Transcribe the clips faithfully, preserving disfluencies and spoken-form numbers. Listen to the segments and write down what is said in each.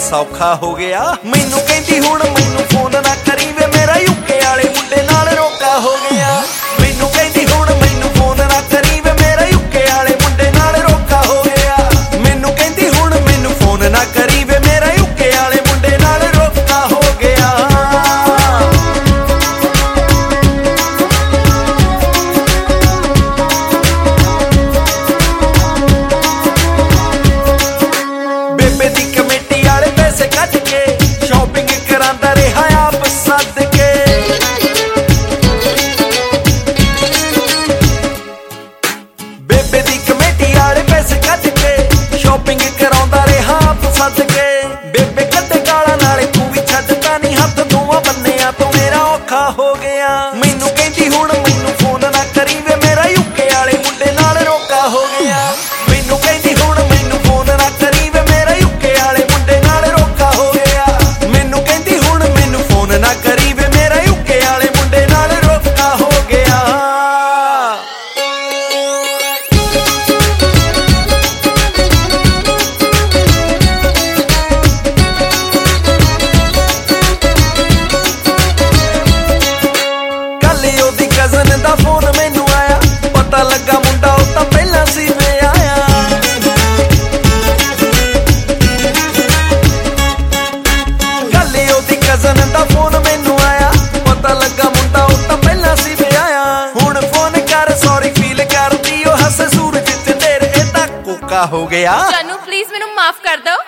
ਸੌਖਾ ਹੋ ਗਿਆ। ਮੈਨੂੰ ਕਹਿੰਦੀ ਹੁਣ ਮੈਨੂੰ ਫੋਨ ਨਾ ਕਰੀ ਵੇ ਮੇਰਾ ਯੂਕੇ ਵਾਲੇ ਮੁੰਡੇ ਨਾਲ ਰੋਕਾ ਹੋ ਗਿਆ। ਮੈਨੂੰ ਕਹਿੰਦੀ ਹੁਣ ਮੈਨੂੰ ਫੋਨ ਨਾ ਕਰੀ ਵੇ ਮੇਰਾ ਯੂਕੇ ਵਾਲੇ ਮੁੰਡੇ ਨਾਲ ਰੋਕਾ ਹੋ ਗਿਆ। ਮੈਨੂੰ ਕਹਿੰਦੀ ਹੁਣ ਮੈਨੂੰ ਫੋਨ ਨਾ ਕਰੀ ਵੇ ਮੇਰਾ ਯੂਕੇ ਵਾਲੇ ਮੁੰਡੇ ਨਾਲ ਰੋਕਾ ਹੋ ਗਿਆ। ਬੇਬੇ ਦੀ ਕਮੇਟੀ ਵਾਲੇ ਪੈਸੇ ਕੱਢ ਕੇ ਸ਼ਾਪਿੰਗ ਕਰਾਂਦਾ ਰਿਹਾ ਆਪ ਸੱਦ ਕੇ। ਬੇਬੇ ਦੀ ਕਮੇਟੀ ਵਾਲੇ ਪੈਸੇ ਕੱਢ ਕੇ ਸ਼ਾਪਿੰਗ ਕਰਾਉਂਦਾ ਰਿਹਾ ਆਪ ਸੱਦ ਕੇ। ਬੇਬੇ ਕੱਢੇ ਗਾਲਾਂ ਨਾਲੇ ਤੂੰ ਵੀ ਛੱਡਦਾ ਨੀ ਹੱਥ ਦੋਵਾਂ ਬੰਨਿਆਂ ਤੋਂ ਮੇਰਾ ਔਖਾ ਹੋ ਗਿਆ। ਮੈਨੂੰ ਕਹਿੰਦੀ ਹੁਣ ਮੈਨੂੰ ਫੋਨ ਨਾ ਕਰੀ ਵੇ ਮੇਰਾ ਯੂਕੇ ਵਾਲੇ ਮੁੰਡੇ ਨਾਲ ਰੋਕਾ ਹੋ ਗਿਆ। ਮੈਨੂੰ ਕਹਿੰਦੀ ਹੁਣ ਮੈਨੂੰ ਫੋਨ ਨਾ ਕਰੀ ਵੇ ਮੇਰਾ ਯੂਕੇ ਵਾਲੇ ਮੁੰਡੇ ਨਾਲ ਰੋਕਾ ਹੋ ਗਿਆ। ਮੈਨੂੰ ਕਹਿੰਦੀ ਹੁਣ ਮੈਨੂੰ ਫੋਨ ਨਾ ਕਰੀ ਵੇ ਮੇਰਾ ਯੂਕੇ ਵਾਲੇ ਮੁੰਡੇ ਨਾਲ ਰੋਕਾ ਹੋ ਗਿਆ। ਕੱਲ ਉਹਦੀ ਕਜ਼ਨ ਦਾ ਫੋਨ ਮੈਨੂੰ ਆਇਆ, ਪਤਾ ਲੱਗਾ ਮੁੰਡਾ ਉਹ ਤਾਂ ਪਹਿਲਾਂ ਸੀ ਵਿਆਹਿਆ। ਕੱਲ ਉਹਦੀ ਕਜ਼ਨ ਦਾ ਫੋਨ ਮੈਨੂੰ ਆਇਆ, ਪਤਾ ਲੱਗਾ ਮੁੰਡਾ ਉਹ ਤਾਂ ਪਹਿਲਾਂ ਸੀ ਵਿਆਹਿਆ। ਹੁਣ ਫੋਨ ਕਰ ਸੌਰੀ ਫੀਲ ਕਰਦੀ ਉਹ ਹੱਸੇ ਸੂਰਜ ਤੇ ਤੇਰੇ ਇਹ ਤਾਂ ਕੋਕਾ ਹੋ ਗਿਆ। ਜਾਨੂ ਪਲੀਜ਼ ਮੈਨੂੰ ਮਾਫ ਕਰ ਦਿਓ।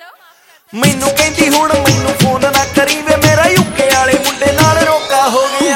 ਮੈਨੂੰ ਕਹਿੰਦੀ ਹੁਣ ਮੈਨੂੰ ਫੋਨ ਨਾ ਕਰੀ ਵੇ ਮੇਰਾ ਯੂਕੇ ਵਾਲੇ ਮੁੰਡੇ ਨਾਲ ਰੋਕਾ ਹੋ ਗਿਆ।